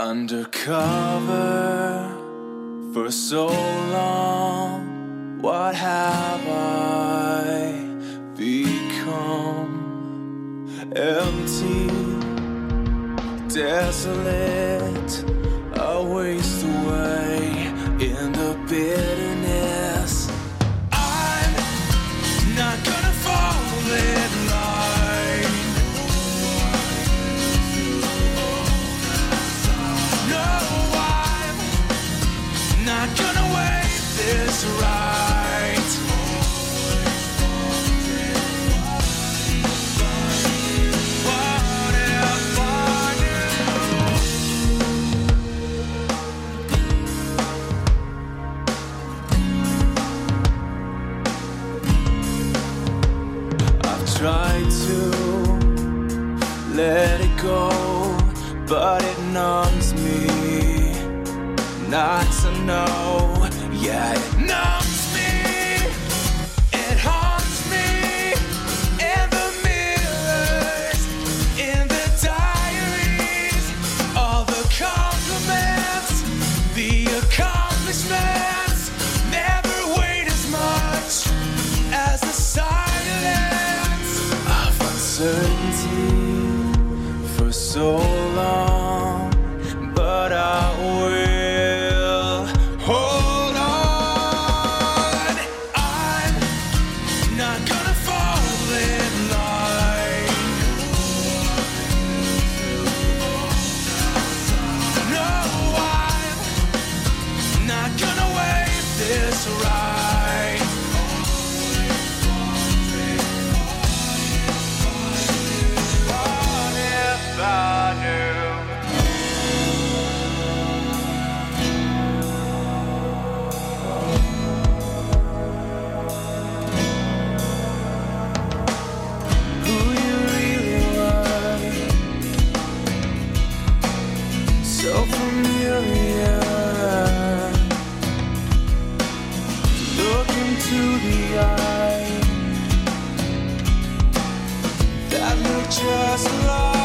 Undercover for so long, what have I become? Empty, desolate, a waste away in the bitterness. I'm not gonna fall in line. No, I'm not gonna wait this right. What if I I've tried to let it go, but it numbs me not to know. Yeah, it numbs me. It haunts me in the mirrors, in the diaries, all the compliments, the accomplishments never weighed as much as the silence of uncertainty for so long, but I will hold on. I'm not gonna fall in line. No, I'm not gonna wait this right. What if I knew? Who you really were, so familiar. Look into the eye that look just like